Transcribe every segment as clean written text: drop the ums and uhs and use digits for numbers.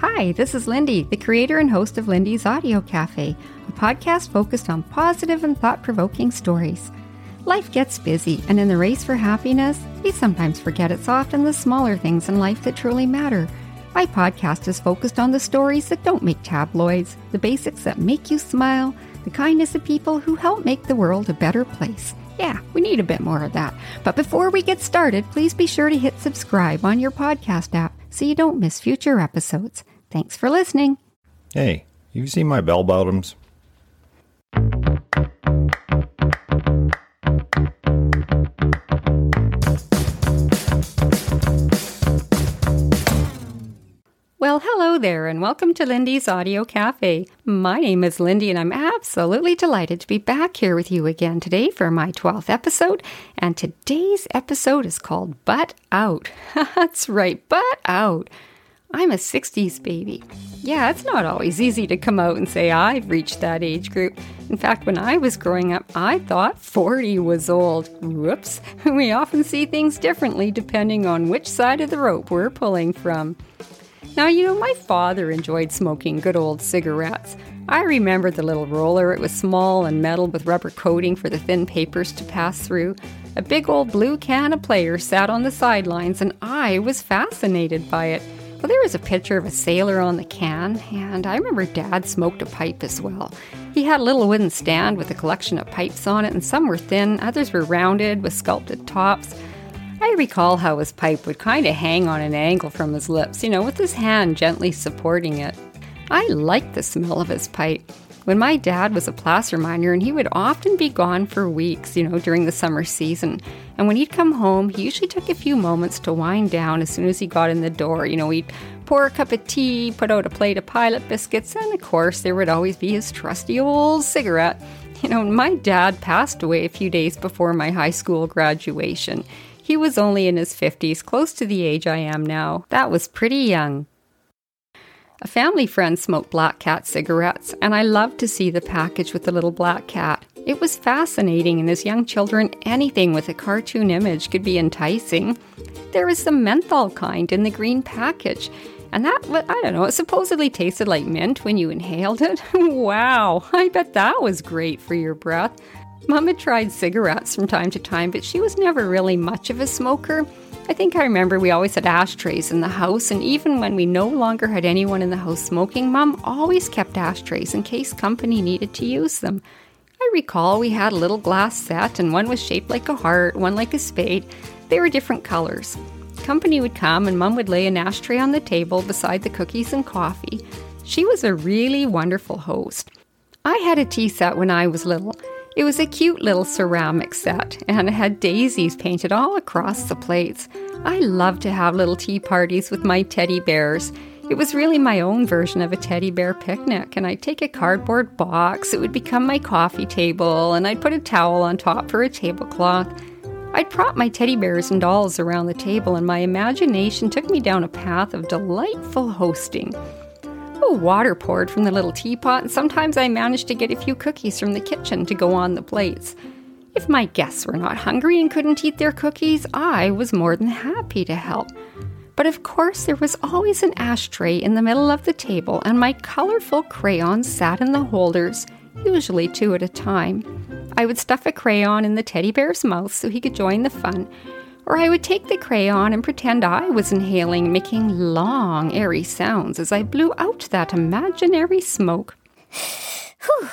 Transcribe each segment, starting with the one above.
Hi, this is Lindy, the creator and host of Lindy's Audio Cafe, a podcast focused on positive and thought-provoking stories. Life gets busy, and in the race for happiness, we sometimes forget it's often the smaller things in life that truly matter. My podcast is focused on the stories that don't make tabloids, the basics that make you smile, the kindness of people who help make the world a better place. Yeah, we need a bit more of that. But before we get started, please be sure to hit subscribe on your podcast app so you don't miss future episodes. Thanks for listening. Hey, you seen my bell bottoms? Well, hello there, and welcome to Lindy's Audio Cafe. My name is Lindy, and I'm absolutely delighted to be back here with you again today for my 12th episode. And today's episode is called Butt Out. That's right, Butt Out. I'm a 60s baby. Yeah, it's not always easy to come out and say I've reached that age group. In fact, when I was growing up, I thought 40 was old. Whoops. We often see things differently depending on which side of the rope we're pulling from. Now, my father enjoyed smoking good old cigarettes. I remember the little roller. It was small and metal with rubber coating for the thin papers to pass through. A big old blue can of Players sat on the sidelines, and I was fascinated by it. Well, there was a picture of a sailor on the can, and I remember Dad smoked a pipe as well. He had a little wooden stand with a collection of pipes on it, and some were thin, others were rounded with sculpted tops. I recall how his pipe would kind of hang on an angle from his lips, with his hand gently supporting it. I liked the smell of his pipe. When my dad was a placer miner, and he would often be gone for weeks, during the summer season. And when he'd come home, he usually took a few moments to wind down as soon as he got in the door. He'd pour a cup of tea, put out a plate of Pilot biscuits, and of course, there would always be his trusty old cigarette. My dad passed away a few days before my high school graduation. He was only in his 50s, close to the age I am now. That was pretty young. A family friend smoked Black Cat cigarettes, and I loved to see the package with the little black cat. It was fascinating, and as young children, anything with a cartoon image could be enticing. There was the menthol kind in the green package, and it supposedly tasted like mint when you inhaled it. Wow, I bet that was great for your breath. Mom had tried cigarettes from time to time, but she was never really much of a smoker. I think I remember we always had ashtrays in the house, and even when we no longer had anyone in the house smoking, Mom always kept ashtrays in case company needed to use them. I recall we had a little glass set, and one was shaped like a heart, one like a spade. They were different colors. Company would come, and Mom would lay an ashtray on the table beside the cookies and coffee. She was a really wonderful host. I had a tea set when I was little. It was a cute little ceramic set, and it had daisies painted all across the plates. I loved to have little tea parties with my teddy bears. It was really my own version of a teddy bear picnic, and I'd take a cardboard box. It would become my coffee table, and I'd put a towel on top for a tablecloth. I'd prop my teddy bears and dolls around the table, and my imagination took me down a path of delightful hosting. Water poured from the little teapot, and sometimes I managed to get a few cookies from the kitchen to go on the plates. If my guests were not hungry and couldn't eat their cookies, I was more than happy to help. But of course, there was always an ashtray in the middle of the table, and my colorful crayons sat in the holders, usually 2 at a time. I would stuff a crayon in the teddy bear's mouth so he could join the fun, or I would take the crayon and pretend I was inhaling, making long, airy sounds as I blew out that imaginary smoke. Whew.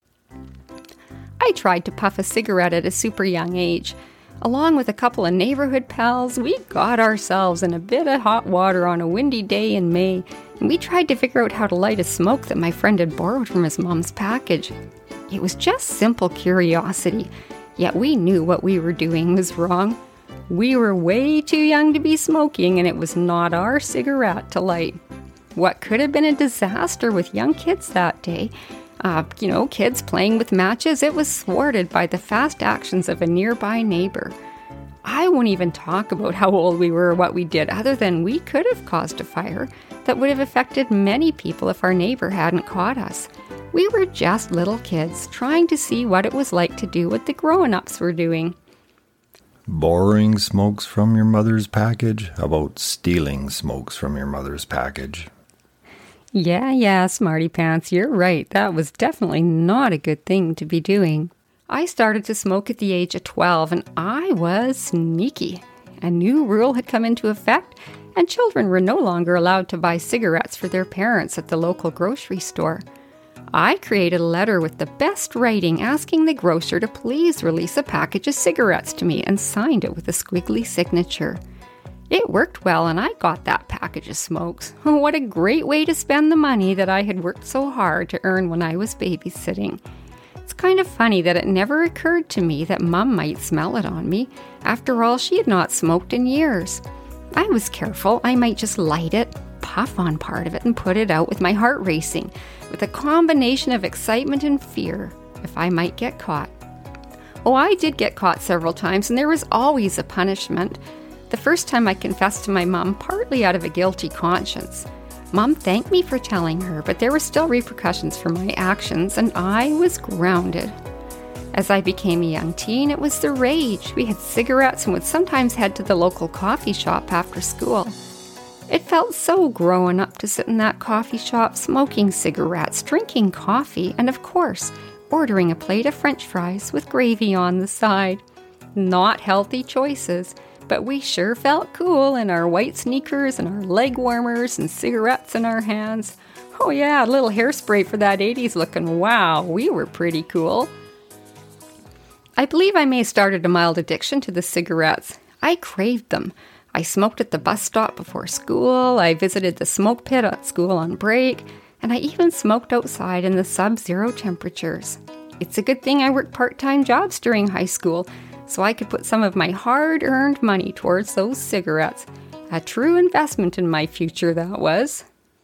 I tried to puff a cigarette at a super young age. Along with a couple of neighborhood pals, we got ourselves in a bit of hot water on a windy day in May, and we tried to figure out how to light a smoke that my friend had borrowed from his mom's package. It was just simple curiosity, yet we knew what we were doing was wrong. We were way too young to be smoking, and it was not our cigarette to light. What could have been a disaster with young kids that day? Kids playing with matches, it was thwarted by the fast actions of a nearby neighbor. I won't even talk about how old we were or what we did, other than we could have caused a fire that would have affected many people if our neighbor hadn't caught us. We were just little kids trying to see what it was like to do what the grown-ups were doing. Borrowing smokes from your mother's package? How about stealing smokes from your mother's package? Yeah, Smarty Pants, you're right. That was definitely not a good thing to be doing. I started to smoke at the age of 12, and I was sneaky. A new rule had come into effect, and children were no longer allowed to buy cigarettes for their parents at the local grocery store. I created a letter with the best writing asking the grocer to please release a package of cigarettes to me and signed it with a squiggly signature. It worked well, and I got that package of smokes. What a great way to spend the money that I had worked so hard to earn when I was babysitting. It's kind of funny that it never occurred to me that Mum might smell it on me. After all, she had not smoked in years. I was careful. I might just light it, puff on part of it, and put it out with my heart racing, with a combination of excitement and fear, if I might get caught. Oh, I did get caught several times, and there was always a punishment. The first time I confessed to my mom, partly out of a guilty conscience. Mom thanked me for telling her, but there were still repercussions for my actions, and I was grounded. As I became a young teen, it was the rage. We had cigarettes and would sometimes head to the local coffee shop after school. It felt so grown up to sit in that coffee shop, smoking cigarettes, drinking coffee, and of course, ordering a plate of French fries with gravy on the side. Not healthy choices, but we sure felt cool in our white sneakers and our leg warmers and cigarettes in our hands. Oh yeah, a little hairspray for that 80s look, and wow, we were pretty cool. I believe I may have started a mild addiction to the cigarettes. I craved them. I smoked at the bus stop before school, I visited the smoke pit at school on break, and I even smoked outside in the sub-zero temperatures. It's a good thing I worked part-time jobs during high school, so I could put some of my hard-earned money towards those cigarettes. A true investment in my future, that was.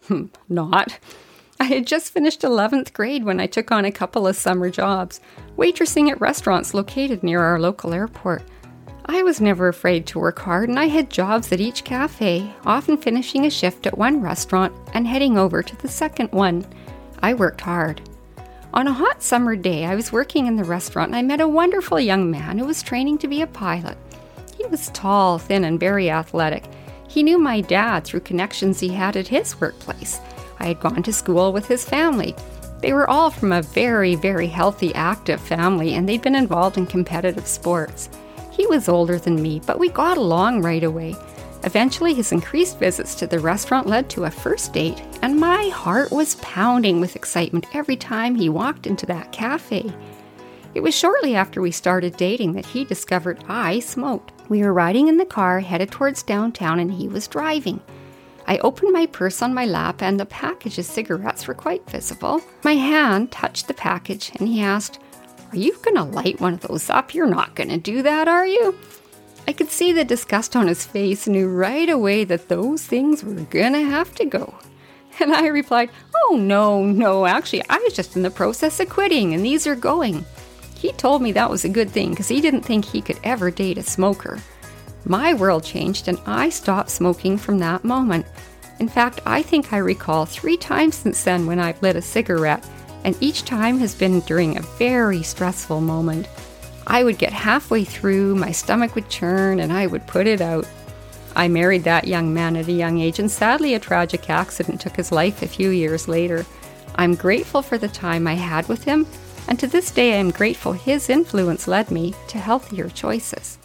Not. I had just finished 11th grade when I took on a couple of summer jobs, waitressing at restaurants located near our local airport. I was never afraid to work hard, and I had jobs at each cafe, often finishing a shift at one restaurant and heading over to the second one. I worked hard. On a hot summer day, I was working in the restaurant and I met a wonderful young man who was training to be a pilot. He was tall, thin, and very athletic. He knew my dad through connections he had at his workplace. I had gone to school with his family. They were all from a very, very healthy, active family, and they'd been involved in competitive sports. He was older than me, but we got along right away. Eventually, his increased visits to the restaurant led to a first date, and my heart was pounding with excitement every time he walked into that cafe. It was shortly after we started dating that he discovered I smoked. We were riding in the car headed towards downtown, and he was driving. I opened my purse on my lap, and the package of cigarettes were quite visible. My hand touched the package, and he asked, "Are you going to light one of those up? You're not going to do that, are you?" I could see the disgust on his face and knew right away that those things were gonna have to go. And I replied, "Oh, no, actually, I was just in the process of quitting and these are going." He told me that was a good thing because he didn't think he could ever date a smoker. My world changed and I stopped smoking from that moment. In fact, I think I recall 3 times since then when I've lit a cigarette, and each time has been during a very stressful moment. I would get halfway through, my stomach would churn, and I would put it out. I married that young man at a young age, and sadly a tragic accident took his life a few years later. I'm grateful for the time I had with him, and to this day I am grateful his influence led me to healthier choices.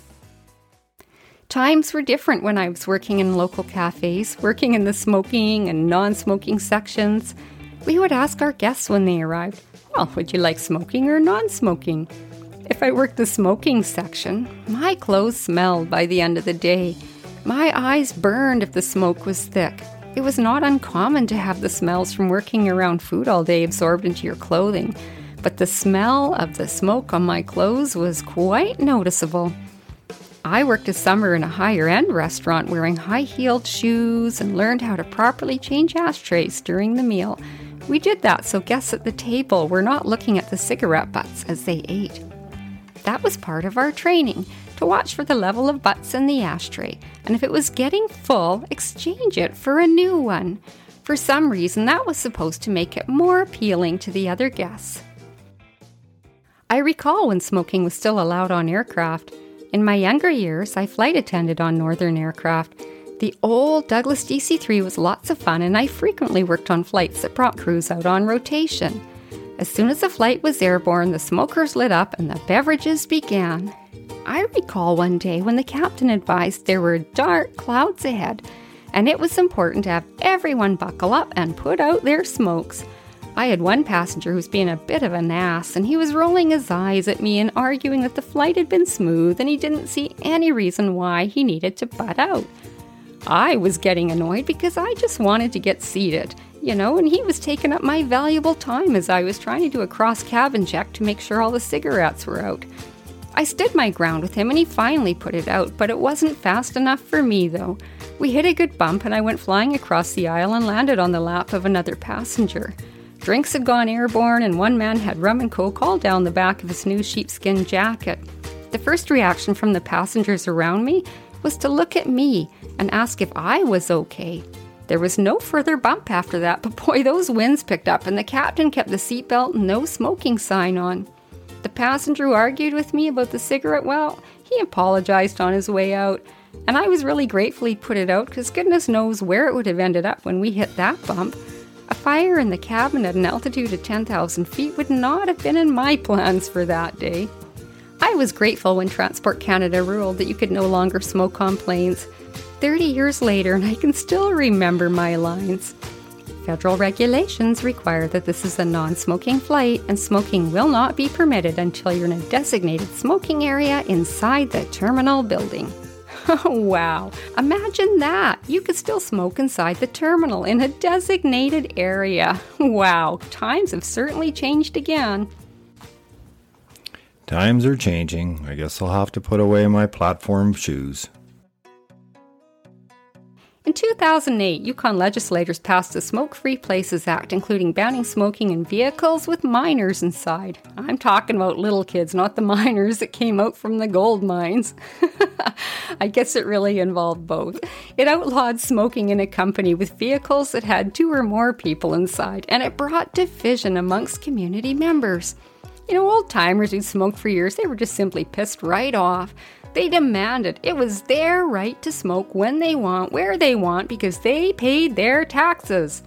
Times were different when I was working in local cafes, working in the smoking and non-smoking sections. We would ask our guests when they arrived, "Well, would you like smoking or non-smoking?" If I worked the smoking section, my clothes smelled by the end of the day. My eyes burned if the smoke was thick. It was not uncommon to have the smells from working around food all day absorbed into your clothing, but the smell of the smoke on my clothes was quite noticeable. I worked a summer in a higher-end restaurant wearing high-heeled shoes and learned how to properly change ashtrays during the meal. We did that so guests at the table were not looking at the cigarette butts as they ate. That was part of our training, to watch for the level of butts in the ashtray, and if it was getting full, exchange it for a new one. For some reason, that was supposed to make it more appealing to the other guests. I recall when smoking was still allowed on aircraft. In my younger years, I flight attended on Northern aircraft. The old Douglas DC-3 was lots of fun, and I frequently worked on flights that brought crews out on rotation. As soon as the flight was airborne, the smokers lit up and the beverages began. I recall one day when the captain advised there were dark clouds ahead, and it was important to have everyone buckle up and put out their smokes. I had one passenger who was being a bit of an ass, and he was rolling his eyes at me and arguing that the flight had been smooth and he didn't see any reason why he needed to butt out. I was getting annoyed because I just wanted to get seated, and he was taking up my valuable time as I was trying to do a cross-cabin check to make sure all the cigarettes were out. I stood my ground with him and he finally put it out, but it wasn't fast enough for me though. We hit a good bump and I went flying across the aisle and landed on the lap of another passenger. Drinks had gone airborne and one man had rum and coke all down the back of his new sheepskin jacket. The first reaction from the passengers around me was to look at me and ask if I was okay. There was no further bump after that, but boy, those winds picked up and the captain kept the seatbelt and no smoking sign on. The passenger who argued with me about the cigarette, well, he apologized on his way out, and I was really grateful he put it out because goodness knows where it would have ended up when we hit that bump. A fire in the cabin at an altitude of 10,000 feet would not have been in my plans for that day. I was grateful when Transport Canada ruled that you could no longer smoke on planes. 30 years later, and I can still remember my lines. Federal regulations require that this is a non-smoking flight, and smoking will not be permitted until you're in a designated smoking area inside the terminal building. Wow, imagine that! You could still smoke inside the terminal in a designated area. Wow, times have certainly changed again. Times are changing. I guess I'll have to put away my platform shoes. In 2008, Yukon legislators passed the Smoke-Free Places Act, including banning smoking in vehicles with minors inside. I'm talking about little kids, not the miners that came out from the gold mines. I guess it really involved both. It outlawed smoking in a company with vehicles that had 2 or more people inside, and it brought division amongst community members. Old-timers who'd smoked for years, they were just simply pissed right off. They demanded it was their right to smoke when they want, where they want, because they paid their taxes.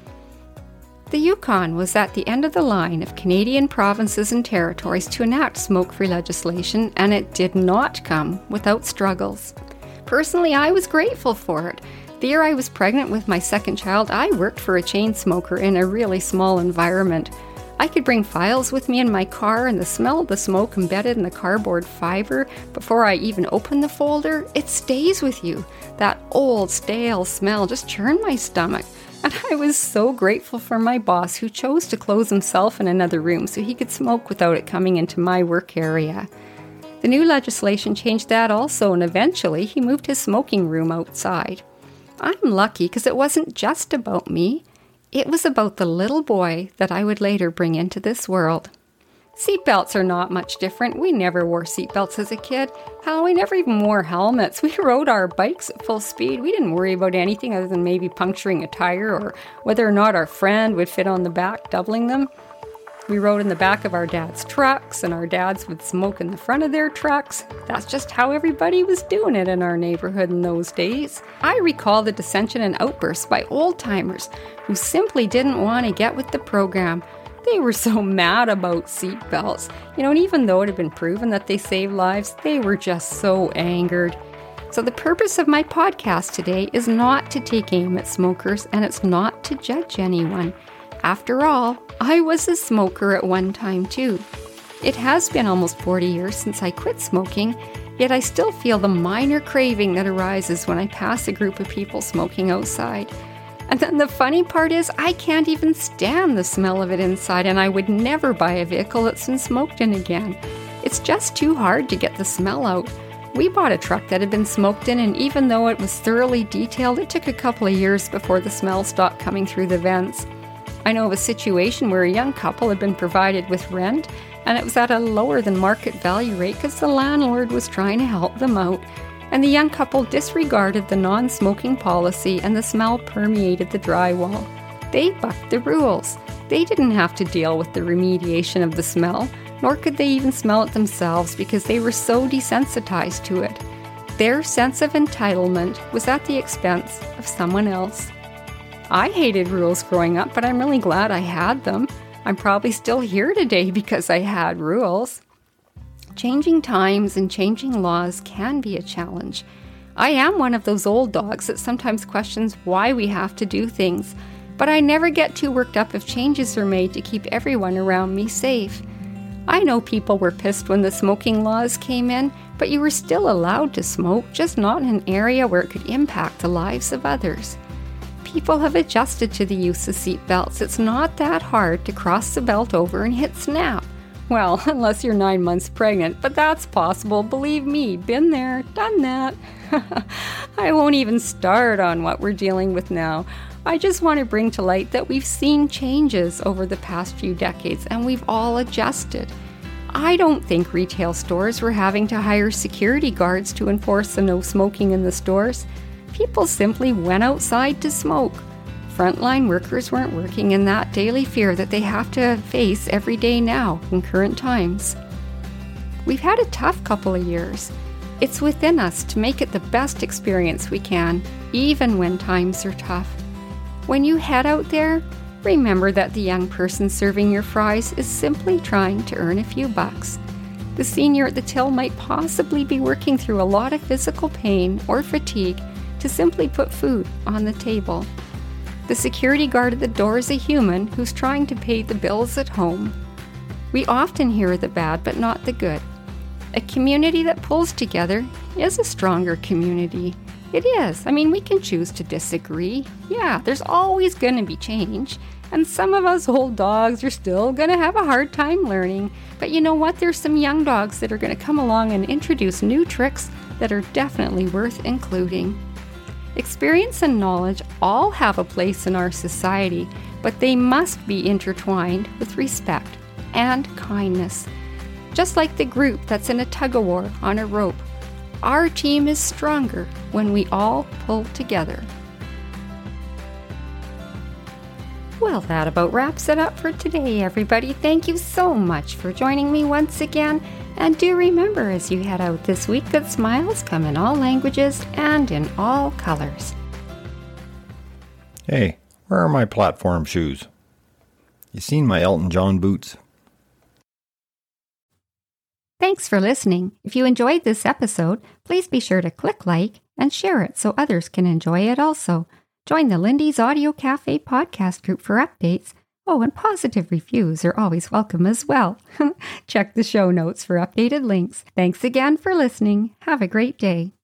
The Yukon was at the end of the line of Canadian provinces and territories to enact smoke-free legislation, and it did not come without struggles. Personally, I was grateful for it. The year I was pregnant with my second child, I worked for a chain smoker in a really small environment. I could bring files with me in my car, and the smell of the smoke embedded in the cardboard fiber before I even open the folder, it stays with you. That old, stale smell just churned my stomach. And I was so grateful for my boss who chose to close himself in another room so he could smoke without it coming into my work area. The new legislation changed that also, and eventually he moved his smoking room outside. I'm lucky because it wasn't just about me. It was about the little boy that I would later bring into this world. Seatbelts are not much different. We never wore seatbelts as a kid. Hell, we never even wore helmets. We rode our bikes at full speed. We didn't worry about anything other than maybe puncturing a tire or whether or not our friend would fit on the back, doubling them. We rode in the back of our dad's trucks, and our dads would smoke in the front of their trucks. That's just how everybody was doing it in our neighborhood in those days. I recall the dissension and outbursts by old-timers who simply didn't want to get with the program. They were so mad about seatbelts, and even though it had been proven that they save lives, they were just so angered. So the purpose of my podcast today is not to take aim at smokers, and it's not to judge anyone. After all, I was a smoker at one time too. It has been almost 40 years since I quit smoking, yet I still feel the minor craving that arises when I pass a group of people smoking outside. And then the funny part is I can't even stand the smell of it inside, and I would never buy a vehicle that's been smoked in again. It's just too hard to get the smell out. We bought a truck that had been smoked in, and even though it was thoroughly detailed, it took a couple of years before the smell stopped coming through the vents. I know of a situation where a young couple had been provided with rent, and it was at a lower than market value rate because the landlord was trying to help them out. And the young couple disregarded the non-smoking policy, and the smell permeated the drywall. They bucked the rules. They didn't have to deal with the remediation of the smell, nor could they even smell it themselves because they were so desensitized to it. Their sense of entitlement was at the expense of someone else. I hated rules growing up, but I'm really glad I had them. I'm probably still here today because I had rules. Changing times and changing laws can be a challenge. I am one of those old dogs that sometimes questions why we have to do things, but I never get too worked up if changes are made to keep everyone around me safe. I know people were pissed when the smoking laws came in, but you were still allowed to smoke, just not in an area where it could impact the lives of others. People have adjusted to the use of seat belts. It's not that hard to cross the belt over and hit snap. Well, unless you're 9 months pregnant, but that's possible. Believe me, been there, done that. I won't even start on what we're dealing with now. I just want to bring to light that we've seen changes over the past few decades and we've all adjusted. I don't think retail stores were having to hire security guards to enforce the no smoking in the stores. People simply went outside to smoke. Frontline workers weren't working in that daily fear that they have to face every day now in current times. We've had a tough couple of years. It's within us to make it the best experience we can, even when times are tough. When you head out there, remember that the young person serving your fries is simply trying to earn a few bucks. The senior at the till might possibly be working through a lot of physical pain or fatigue to simply put food on the table. The security guard at the door is a human who's trying to pay the bills at home. We often hear the bad, but not the good. A community that pulls together is a stronger community. It is. I mean, we can choose to disagree. Yeah, there's always going to be change. And some of us old dogs are still going to have a hard time learning. But you know what? There's some young dogs that are going to come along and introduce new tricks that are definitely worth including. Experience and knowledge all have a place in our society, but they must be intertwined with respect and kindness. Just like the group that's in a tug-of-war on a rope, our team is stronger when we all pull together. Well, that about wraps it up for today, everybody. Thank you so much for joining me once again. And do remember as you head out this week that smiles come in all languages and in all colors. Hey, where are my platform shoes? You seen my Elton John boots? Thanks for listening. If you enjoyed this episode, please be sure to click like and share it so others can enjoy it also. Join the Lindy's Audio Cafe podcast group for updates. Oh, and positive reviews are always welcome as well. Check the show notes for updated links. Thanks again for listening. Have a great day.